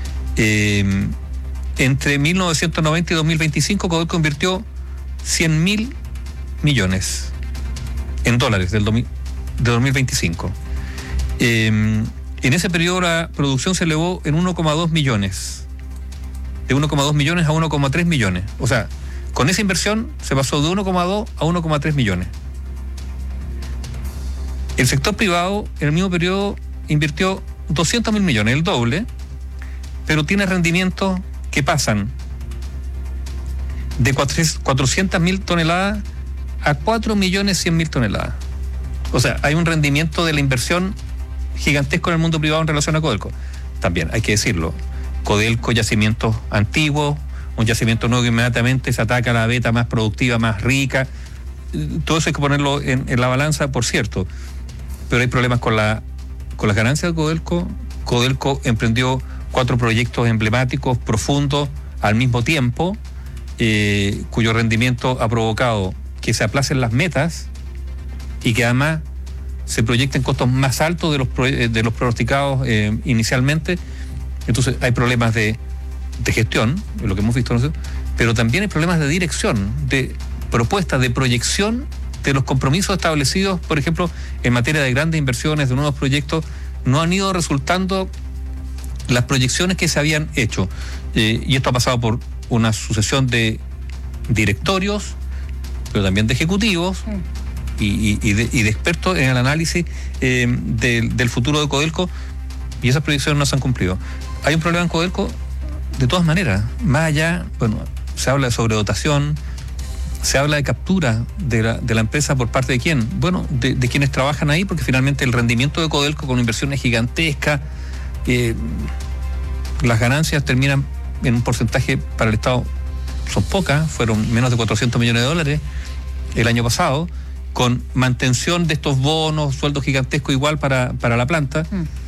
Speaker 29: Entre 1990 y 2025, Codelco invirtió 100.000 millones en dólares de 2025. En ese periodo la producción se elevó en 1,2 millones. De 1,2 millones a 1,3 millones. O sea, con esa inversión se pasó de 1,2 a 1,3 millones. El sector privado en el mismo periodo invirtió 200.000 millones, el doble, pero tiene rendimientos que pasan de 400.000 toneladas a 4.100.000 toneladas. O sea, hay un rendimiento de la inversión gigantesco en el mundo privado en relación a Codelco. También hay que decirlo, Codelco, yacimientos antiguos, un yacimiento nuevo que inmediatamente se ataca a la veta más productiva, más rica. Todo eso hay que ponerlo en la balanza, por cierto. Pero hay problemas con las ganancias de Codelco. Codelco emprendió 4 proyectos emblemáticos, profundos, al mismo tiempo, cuyo rendimiento ha provocado que se aplacen las metas y que además se proyecten costos más altos de los pronosticados inicialmente. Entonces hay problemas de gestión, es lo que hemos visto nosotros, pero también hay problemas de dirección, de propuestas, de proyección de los compromisos establecidos, por ejemplo, en materia de grandes inversiones, de nuevos proyectos. No han ido resultando las proyecciones que se habían hecho. Y esto ha pasado por una sucesión de directorios, pero también de ejecutivos y de expertos en el análisis del futuro de Codelco, y esas proyecciones no se han cumplido. Hay un problema en Codelco de todas maneras. Más allá, bueno, se habla de sobredotación, se habla de captura de la empresa por parte de quién. Bueno, de quienes trabajan ahí, porque finalmente el rendimiento de Codelco con inversiones gigantescas, las ganancias terminan en un porcentaje para el Estado, son pocas, fueron menos de 400 millones de dólares el año pasado, con mantención de estos bonos, sueldos gigantescos igual para la planta.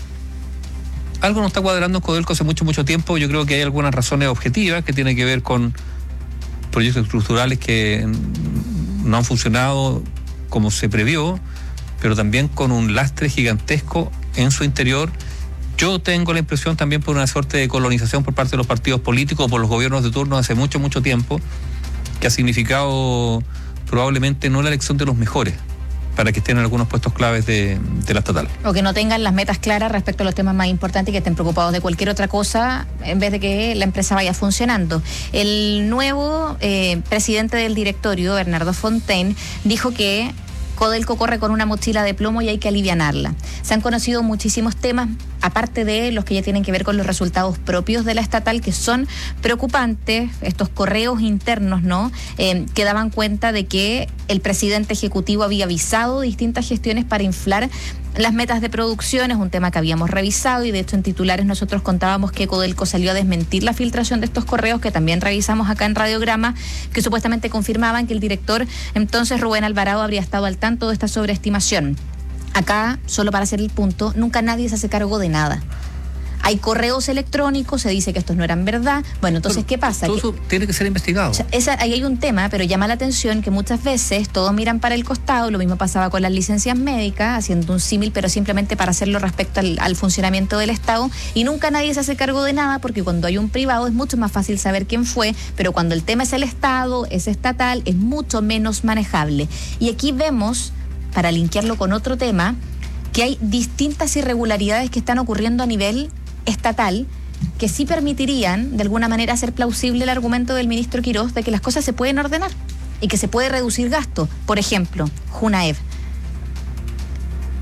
Speaker 29: Algo no está cuadrando en Codelco hace mucho tiempo. Yo creo que hay algunas razones objetivas que tienen que ver con proyectos estructurales que no han funcionado como se previó, pero también con un lastre gigantesco en su interior. Yo tengo la impresión también por una suerte de colonización por parte de los partidos políticos, por los gobiernos de turno hace mucho tiempo, que ha significado probablemente no la elección de los mejores para que estén en algunos puestos claves de la estatal.
Speaker 31: O que no tengan las metas claras respecto a los temas más importantes y que estén preocupados de cualquier otra cosa en vez de que la empresa vaya funcionando. El nuevo presidente del directorio, Bernardo Fontaine, dijo que Codelco corre con una mochila de plomo y hay que alivianarla. Se han conocido muchísimos temas, aparte de los que ya tienen que ver con los resultados propios de la estatal, que son preocupantes, estos correos internos, ¿no? Que daban cuenta de que el presidente ejecutivo había avisado distintas gestiones para inflar las metas de producción. Es un tema que habíamos revisado y de hecho en titulares nosotros contábamos que Codelco salió a desmentir la filtración de estos correos que también revisamos acá en Radiograma, que supuestamente confirmaban que el director entonces Rubén Alvarado habría estado al tanto de esta sobreestimación. Acá, solo para hacer el punto, nunca nadie se hace cargo de nada. Hay correos electrónicos, se dice que estos no eran verdad. Bueno, entonces, ¿qué pasa?
Speaker 29: Todo eso tiene que ser investigado.
Speaker 31: O sea, ahí hay un tema, pero llama la atención que muchas veces todos miran para el costado. Lo mismo pasaba con las licencias médicas, haciendo un símil, pero simplemente para hacerlo respecto al funcionamiento del Estado. Y nunca nadie se hace cargo de nada, porque cuando hay un privado es mucho más fácil saber quién fue, pero cuando el tema es el Estado, es estatal, es mucho menos manejable. Y aquí vemos, para linkearlo con otro tema, que hay distintas irregularidades que están ocurriendo a nivel estatal que sí permitirían de alguna manera hacer plausible el argumento del ministro Quirós de que las cosas se pueden ordenar y que se puede reducir gasto. Por ejemplo, Junaev.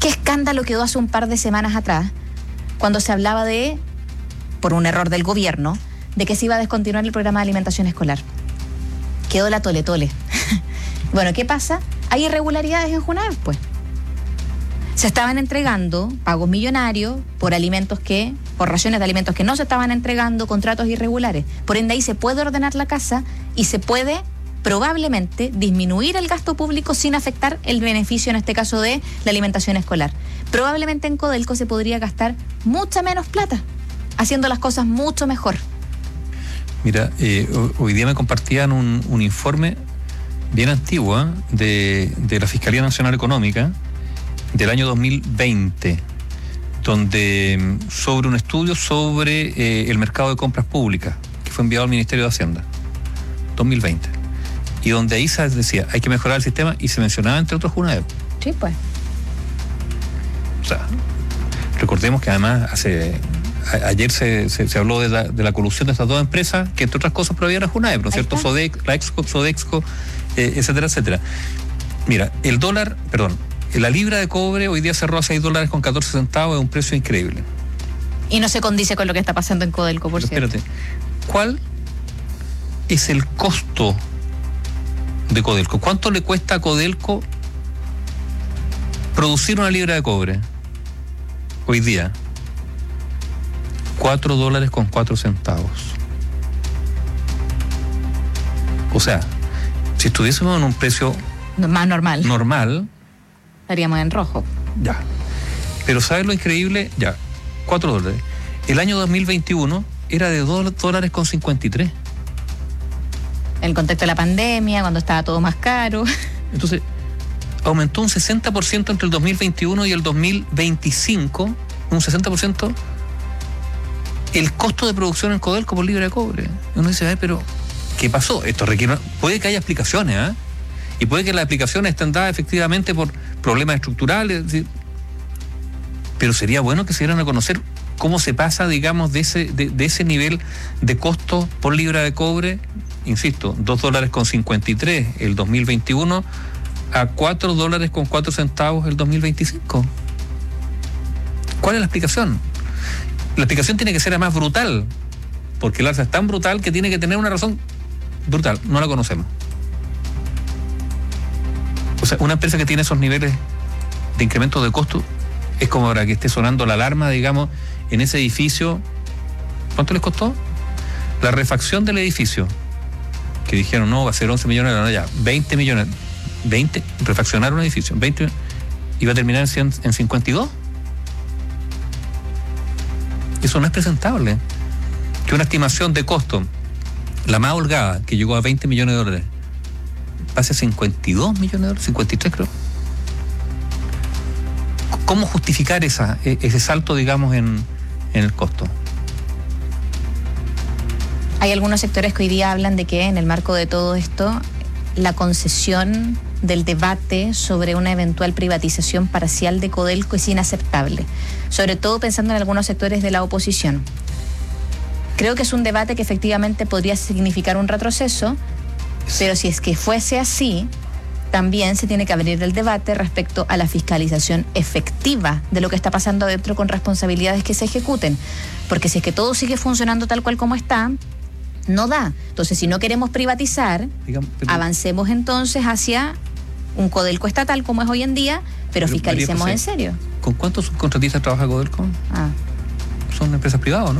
Speaker 31: ¿Qué escándalo quedó hace un par de semanas atrás cuando se hablaba de, por un error del gobierno, de que se iba a descontinuar el programa de alimentación escolar? Quedó la tole. Bueno, ¿qué pasa? Hay irregularidades en Junaep, pues. Se estaban entregando pagos millonarios por raciones de alimentos que no se estaban entregando, contratos irregulares. Por ende, ahí se puede ordenar la casa y se puede probablemente disminuir el gasto público sin afectar el beneficio, en este caso, de la alimentación escolar. Probablemente en Codelco se podría gastar mucha menos plata, haciendo las cosas mucho mejor.
Speaker 29: Mira, hoy día me compartían un informe bien antiguo de la Fiscalía Nacional Económica del año 2020, donde sobre un estudio sobre el mercado de compras públicas que fue enviado al Ministerio de Hacienda 2020, y donde ahí se decía hay que mejorar el sistema y se mencionaba entre otros Junaep.
Speaker 31: Sí, pues.
Speaker 29: O sea, recordemos que además ayer se habló de la colusión de estas dos empresas que entre otras cosas proveían a Junaep, ¿no es cierto? Sodexco, etcétera, etcétera. Mira, la libra de cobre hoy día cerró a $6.14, es un precio increíble.
Speaker 31: Y no se condice con lo que está pasando en Codelco, por cierto.
Speaker 29: Espérate, ¿cuál es el costo de Codelco? ¿Cuánto le cuesta a Codelco producir una libra de cobre hoy día? $4.04. O sea, si estuviésemos en un precio
Speaker 31: más
Speaker 29: normal,
Speaker 31: estaríamos en rojo.
Speaker 29: Ya. Pero ¿sabes lo increíble? Ya, $4. El año 2021 era de $2.53.
Speaker 31: En el contexto de la pandemia, cuando estaba todo más caro.
Speaker 29: Entonces, aumentó un 60% entre el 2021 y el 2025, un 60%, el costo de producción en Codelco por libra de cobre. Uno dice, pero ¿qué pasó? Esto requiere, puede que haya explicaciones, y puede que las explicaciones estén dadas efectivamente por problemas estructurales, pero sería bueno que se dieran a conocer cómo se pasa, digamos, de ese nivel de costo por libra de cobre, insisto, $2.53 el 2021 a $4.04 el 2025. ¿Cuál es la explicación? La explicación tiene que ser además brutal, porque el alza es tan brutal que tiene que tener una razón brutal. No la conocemos. O sea, una empresa que tiene esos niveles de incremento de costo es como para que esté sonando la alarma, digamos, en ese edificio. ¿Cuánto les costó? La refacción del edificio, que dijeron, no, va a ser 11 millones, no, ya, 20 millones. 20, refaccionar un edificio, 20, iba a terminar en 52. Eso no es presentable. Que una estimación de costo, la más holgada, que llegó a $20 millones, pase a $52 millones, 53 creo. ¿Cómo justificar ese salto, digamos, en el costo?
Speaker 31: Hay algunos sectores que hoy día hablan de que en el marco de todo esto, la concesión del debate sobre una eventual privatización parcial de Codelco es inaceptable, sobre todo pensando en algunos sectores de la oposición. Creo que es un debate que efectivamente podría significar un retroceso, pero si es que fuese así, también se tiene que abrir el debate respecto a la fiscalización efectiva de lo que está pasando adentro con responsabilidades que se ejecuten, porque si es que todo sigue funcionando tal cual como está, no da. Entonces, si no queremos privatizar, avancemos entonces hacia un Codelco estatal como es hoy en día, pero fiscalicemos en serio.
Speaker 29: ¿Con cuántos subcontratistas trabaja Codelco? Son empresas privadas, ¿no?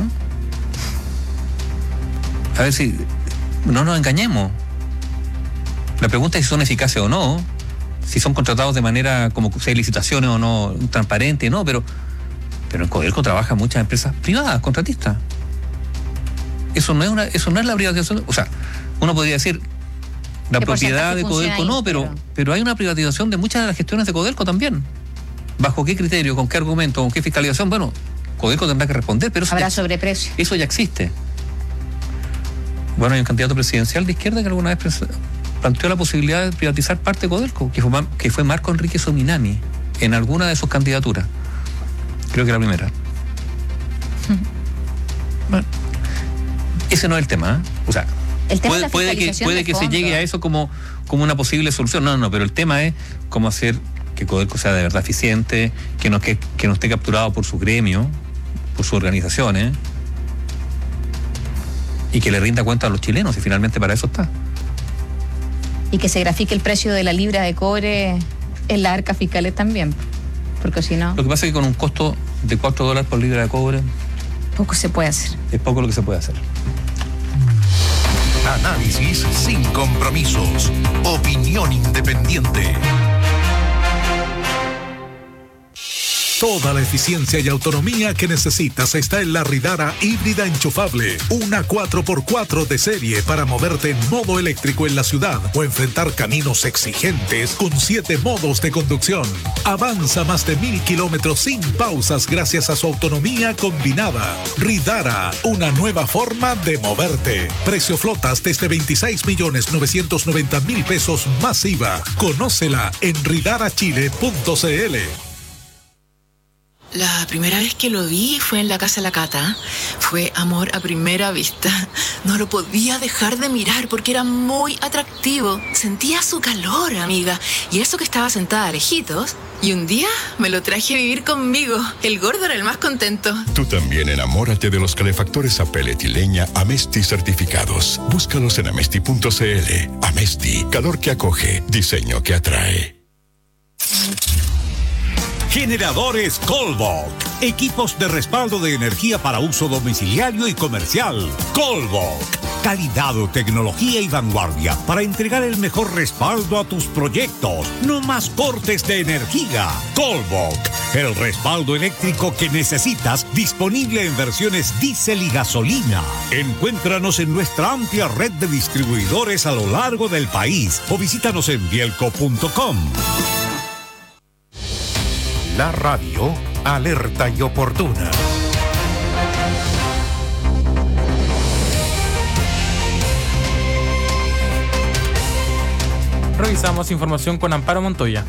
Speaker 29: A ver si no nos engañemos. La pregunta es si son eficaces o no, si son contratados de manera como si hay licitaciones o no, transparente, no, pero en Codelco trabajan muchas empresas privadas, contratistas. Eso no es la privatización. O sea, uno podría decir la propiedad de Codelco ahí, no, pero hay una privatización de muchas de las gestiones de Codelco también. ¿Bajo qué criterio, con qué argumento, con qué fiscalización? Bueno, Codelco tendrá que responder, pero
Speaker 31: habrá sobreprecio.
Speaker 29: Eso ya existe. Bueno, hay un candidato presidencial de izquierda que alguna vez planteó la posibilidad de privatizar parte de Codelco, que fue Marco Enrique Sominami, en alguna de sus candidaturas. Creo que la primera. Bueno, ese no es el tema, O sea, puede que se llegue a eso como una posible solución. No, pero el tema es cómo hacer que Codelco sea de verdad eficiente, que no esté capturado por su gremio, por sus organizaciones, y que le rinda cuenta a los chilenos, y finalmente para eso está.
Speaker 31: Y que se grafique el precio de la libra de cobre en las arcas fiscales también, porque si no...
Speaker 29: Lo que pasa es que con un costo de $4 por libra de cobre...
Speaker 31: Poco se puede hacer.
Speaker 29: Es poco lo que se puede hacer.
Speaker 11: Análisis sin compromisos. Opinión independiente. Toda la eficiencia y autonomía que necesitas está en la Ridara híbrida enchufable. Una 4x4 de serie para moverte en modo eléctrico en la ciudad o enfrentar caminos exigentes con 7 modos de conducción. Avanza más de 1000 kilómetros sin pausas gracias a su autonomía combinada. Ridara, una nueva forma de moverte. Precio flotas desde 26.990.000 pesos más IVA. Conócela en ridarachile.cl.
Speaker 1: La primera vez que lo vi fue en la casa de la Cata. Fue amor a primera vista. No lo podía dejar de mirar porque era muy atractivo. Sentía su calor, amiga. Y eso que estaba sentada a lejitos. Y un día me lo traje a vivir conmigo. El gordo era el más contento.
Speaker 2: Tú también enamórate de los calefactores a pellet y leña Amesti certificados. Búscalos en amesti.cl. Amesti, calor que acoge, diseño que atrae.
Speaker 8: Generadores Colbok. Equipos de respaldo de energía para uso domiciliario y comercial. Colbok. Calidad, tecnología y vanguardia para entregar el mejor respaldo a tus proyectos. No más cortes de energía. Colbok. El respaldo eléctrico que necesitas, disponible en versiones diésel y gasolina. Encuéntranos en nuestra amplia red de distribuidores a lo largo del país o visítanos en bielco.com.
Speaker 27: La radio, alerta y oportuna.
Speaker 4: Revisamos información con Amparo Montoya.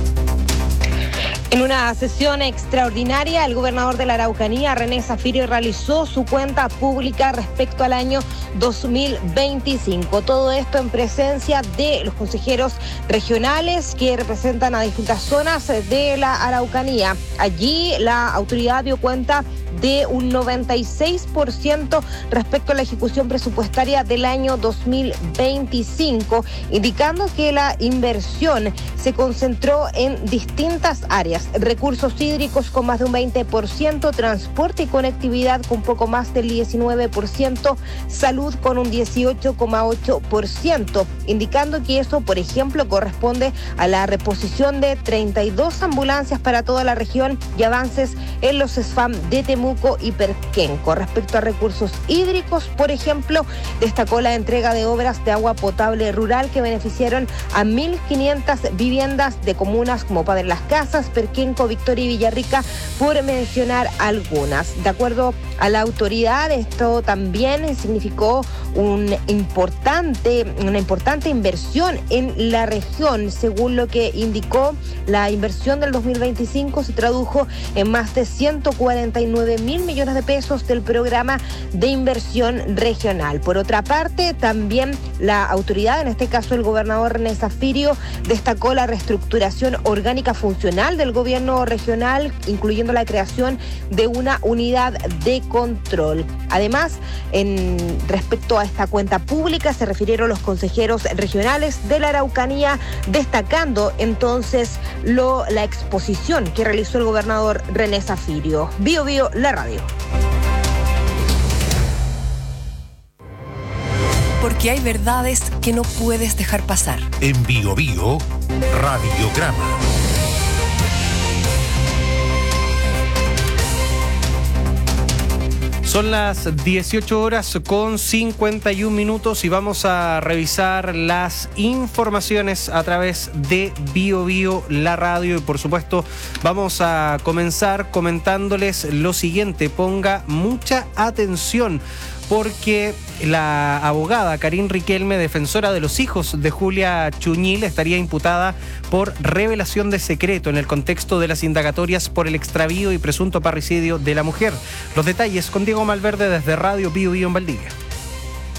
Speaker 5: En una sesión extraordinaria, el gobernador de la Araucanía, René Zafiro, realizó su cuenta pública respecto al año 2025. Todo esto en presencia de los consejeros regionales que representan a distintas zonas de la Araucanía. Allí la autoridad dio cuenta de un 96% respecto a la ejecución presupuestaria del año 2025, indicando que la inversión se concentró en distintas áreas: recursos hídricos con más de un 20%, transporte y conectividad con poco más del 19%, salud con un 18,8%, indicando que eso, por ejemplo, corresponde a la reposición de 32 ambulancias para toda la región y avances en los SFAM de Temuco y Perquenco. Respecto a recursos hídricos, por ejemplo, destacó la entrega de obras de agua potable rural que beneficiaron a 1.500 viviendas de comunas como Padre Las Casas, Perquenco, Victoria y Villarrica, por mencionar algunas. De acuerdo a la autoridad, esto también significó una importante inversión en la región. Según lo que indicó, la inversión del 2025 se tradujo en más de 149.000 millones de pesos del programa de inversión regional. Por otra parte, también la autoridad, en este caso el gobernador René Zafiro, destacó la reestructuración orgánica funcional del gobierno regional, incluyendo la creación de una unidad de control. Además, respecto a esta cuenta pública, se refirieron los consejeros regionales de la Araucanía, destacando entonces la exposición que realizó el gobernador René Zafiro. Bio Bio, la radio.
Speaker 16: Porque hay verdades que no puedes dejar pasar.
Speaker 27: En Bio Bio, Radiograma.
Speaker 6: Son las 18:51 y vamos a revisar las informaciones a través de Bio Bio, la radio, y por supuesto vamos a comenzar comentándoles lo siguiente. Ponga mucha atención, porque la abogada Karin Riquelme, defensora de los hijos de Julia Chuñil, estaría imputada por revelación de secreto en el contexto de las indagatorias por el extravío y presunto parricidio de la mujer. Los detalles con Diego Malverde desde Radio Bio Bio en Valdivia.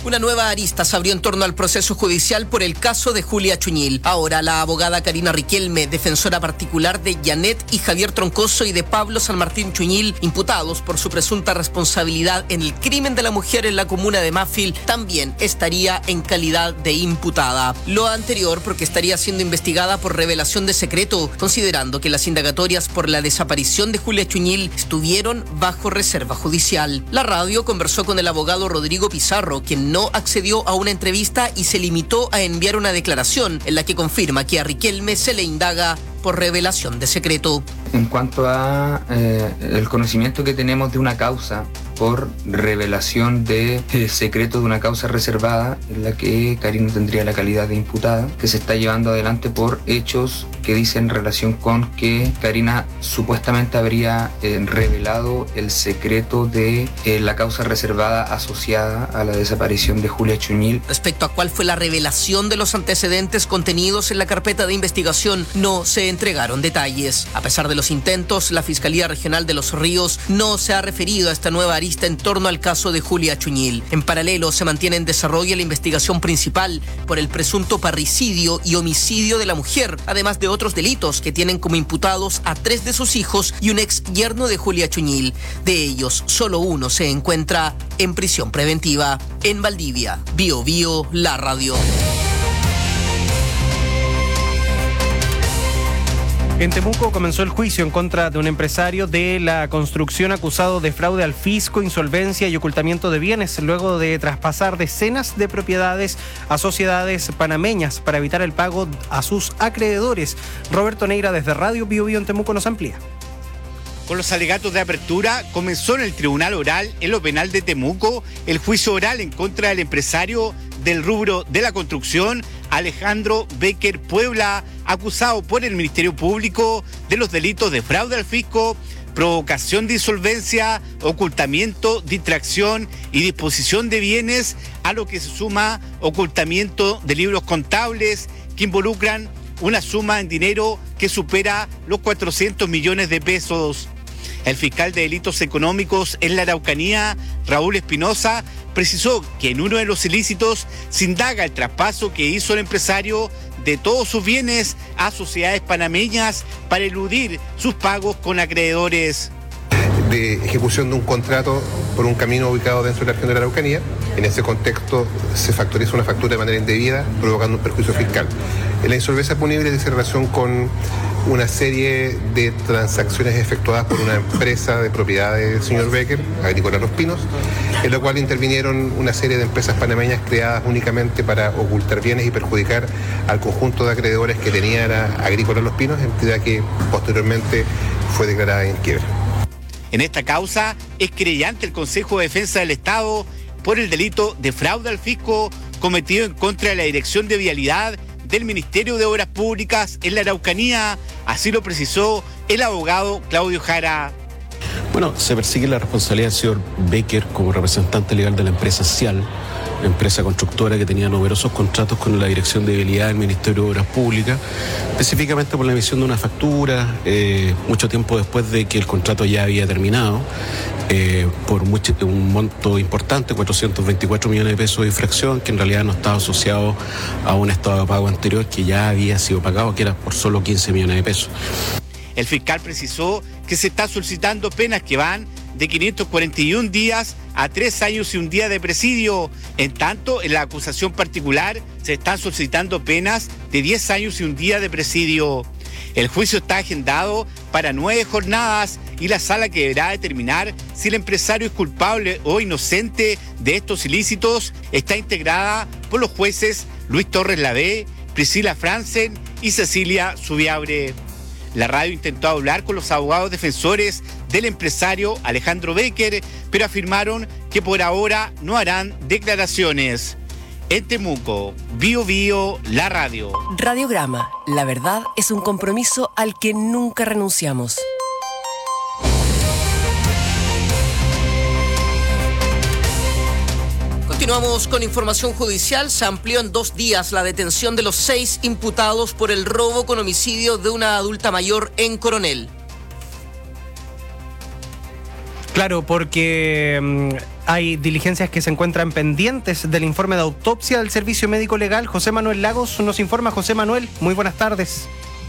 Speaker 7: Una nueva arista se abrió en torno al proceso judicial por el caso de Julia Chuñil. Ahora, la abogada Karina Riquelme, defensora particular de Janet y Javier Troncoso y de Pablo San Martín Chuñil, imputados por su presunta responsabilidad en el crimen de la mujer en la comuna de Mafil, también estaría en calidad de imputada. Lo anterior porque estaría siendo investigada por revelación de secreto, considerando que las indagatorias por la desaparición de Julia Chuñil estuvieron bajo reserva judicial. La radio conversó con el abogado Rodrigo Pizarro, quien no accedió a una entrevista y se limitó a enviar una declaración en la que confirma que a Riquelme se le indaga por revelación de secreto.
Speaker 17: En cuanto a el conocimiento que tenemos de una causa por revelación de secreto de una causa reservada en la que Karina tendría la calidad de imputada, que se está llevando adelante por hechos que dicen relación con que Karina supuestamente habría revelado el secreto de la causa reservada asociada a la desaparición de Julia Chuñil.
Speaker 7: Respecto a cuál fue la revelación de los antecedentes contenidos en la carpeta de investigación, no se entregaron detalles. A pesar de los intentos, la Fiscalía Regional de Los Ríos no se ha referido a esta nueva arista en torno al caso de Julia Chuñil. En paralelo, se mantiene en desarrollo la investigación principal por el presunto parricidio y homicidio de la mujer, además de otros delitos que tienen como imputados a 3 de sus hijos y un ex yerno de Julia Chuñil. De ellos, solo uno se encuentra en prisión preventiva. En Valdivia, Bio Bio, la radio.
Speaker 6: En Temuco comenzó el juicio en contra de un empresario de la construcción acusado de fraude al fisco, insolvencia y ocultamiento de bienes, luego de traspasar decenas de propiedades a sociedades panameñas para evitar el pago a sus acreedores. Roberto Neira, desde Radio Bio Bio en Temuco, nos amplía.
Speaker 18: Con los alegatos de apertura, comenzó en el Tribunal Oral en lo penal de Temuco el juicio oral en contra del empresario del rubro de la construcción, Alejandro Becker Puebla, acusado por el Ministerio Público de los delitos de fraude al fisco, provocación de insolvencia, ocultamiento, distracción y disposición de bienes, a lo que se suma ocultamiento de libros contables que involucran una suma en dinero que supera los 400 millones de pesos. El fiscal de delitos económicos en la Araucanía, Raúl Espinosa, precisó que en uno de los ilícitos se indaga el traspaso que hizo el empresario de todos sus bienes a sociedades panameñas para eludir sus pagos con acreedores.
Speaker 19: De ejecución de un contrato por un camino ubicado dentro de la región de la Araucanía. En ese contexto se factoriza una factura de manera indebida, provocando un perjuicio fiscal. La insolvencia punible dice relación con una serie de transacciones efectuadas por una empresa de propiedad del señor Becker, Agrícola Los Pinos, en la cual intervinieron una serie de empresas panameñas creadas únicamente para ocultar bienes y perjudicar al conjunto de acreedores que tenía la Agrícola Los Pinos, entidad que posteriormente fue declarada en quiebra.
Speaker 18: En esta causa es querellante el Consejo de Defensa del Estado por el delito de fraude al fisco cometido en contra de la Dirección de Vialidad del Ministerio de Obras Públicas en la Araucanía, así lo precisó el abogado Claudio Jara.
Speaker 20: Bueno, se persigue la responsabilidad del señor Becker como representante legal de la empresa Cial, empresa constructora que tenía numerosos contratos con la Dirección de Vialidad del Ministerio de Obras Públicas, específicamente por la emisión de una factura, mucho tiempo después de que el contrato ya había terminado, por un monto importante, 424 millones de pesos de infracción, que en realidad no estaba asociado a un estado de pago anterior que ya había sido pagado, que era por solo 15 millones de pesos.
Speaker 18: El fiscal precisó que se está solicitando penas que van de 541 días a 3 años y 1 día de presidio. En tanto, en la acusación particular se están solicitando penas de 10 años y 1 día de presidio. El juicio está agendado para 9 jornadas y la sala que deberá determinar si el empresario es culpable o inocente de estos ilícitos está integrada por los jueces Luis Torres Lavé, Priscila Franzen y Cecilia Subiabre. La radio intentó hablar con los abogados defensores del empresario Alejandro Becker, pero afirmaron que por ahora no harán declaraciones. En Temuco, Bio Bio, la radio.
Speaker 16: Radiograma, la verdad es un compromiso al que nunca renunciamos.
Speaker 7: Continuamos con información judicial. Se amplió en 2 días la detención de los 6 imputados por el robo con homicidio de una adulta mayor en Coronel.
Speaker 6: Claro, porque hay diligencias que se encuentran pendientes del informe de autopsia del Servicio Médico Legal. José Manuel Lagos nos informa. José Manuel, muy buenas tardes.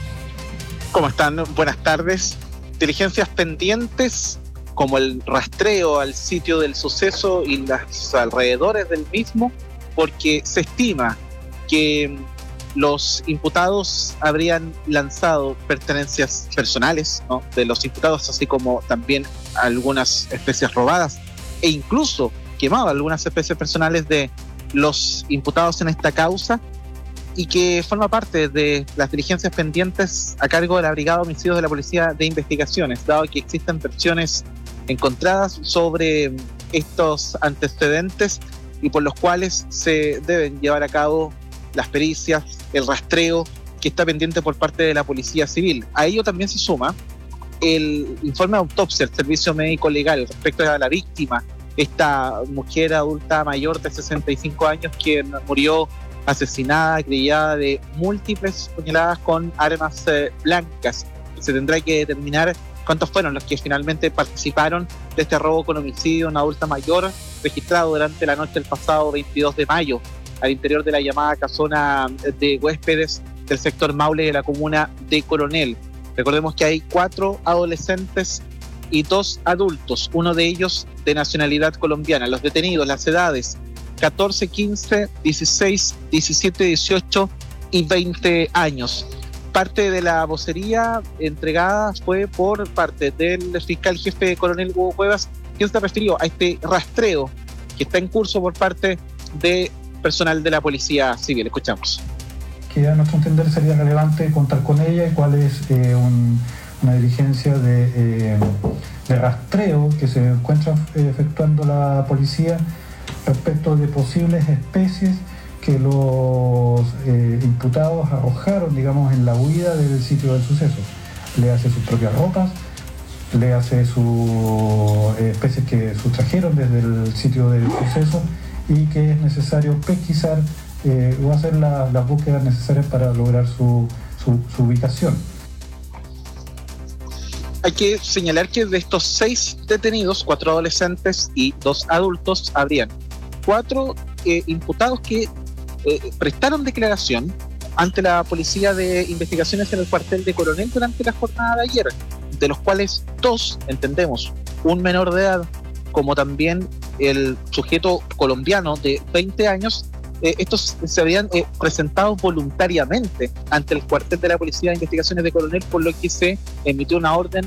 Speaker 3: ¿Cómo están? Buenas tardes. Diligencias pendientes como el rastreo al sitio del suceso y los alrededores del mismo, porque se estima que los imputados habrían lanzado pertenencias personales, ¿no?, de los imputados, así como también algunas especies robadas, e incluso quemado algunas especies personales de los imputados en esta causa, y que forma parte de las diligencias pendientes a cargo de la Brigada de Homicidios de la Policía de Investigaciones, dado que existen versiones encontradas sobre estos antecedentes y por los cuales se deben llevar a cabo las pericias, el rastreo que está pendiente por parte de la Policía Civil. A ello también se suma el informe de autopsia del Servicio Médico Legal respecto a la víctima, esta mujer adulta mayor de 65 años que murió asesinada, acribillada de múltiples puñaladas con armas blancas. Se tendrá que determinar cuántos fueron los que finalmente participaron de este robo con homicidio a una adulta mayor registrado durante la noche del pasado 22 de mayo al interior de la llamada casona de huéspedes del sector Maule de la comuna de Coronel. Recordemos que hay 4 adolescentes y 2 adultos, uno de ellos de nacionalidad colombiana. Los detenidos, las edades 14, 15, 16, 17, 18 y 20 años. Parte de la vocería entregada fue por parte del fiscal jefe coronel Hugo Cuevas, quien se refirió a este rastreo que está en curso por parte de personal de la Policía Civil. Escuchamos.
Speaker 9: Que a nuestro entender sería relevante contar con ella y cuál es una diligencia de rastreo que se encuentra efectuando la policía respecto de posibles especies que los imputados arrojaron, digamos, en la huida del sitio del suceso. Le hace sus propias ropas, le hace sus especies que sustrajeron desde el sitio del suceso y que es necesario pesquisar o hacer las búsquedas necesarias para lograr su ubicación.
Speaker 3: Hay que señalar que de estos 6 detenidos, 4 adolescentes y 2 adultos, habrían 4 imputados que prestaron declaración ante la Policía de Investigaciones en el cuartel de Coronel durante la jornada de ayer, de los cuales 2, entendemos, un menor de edad, como también el sujeto colombiano de 20 años, estos se habían presentado voluntariamente ante el cuartel de la Policía de Investigaciones de Coronel, por lo que se emitió una orden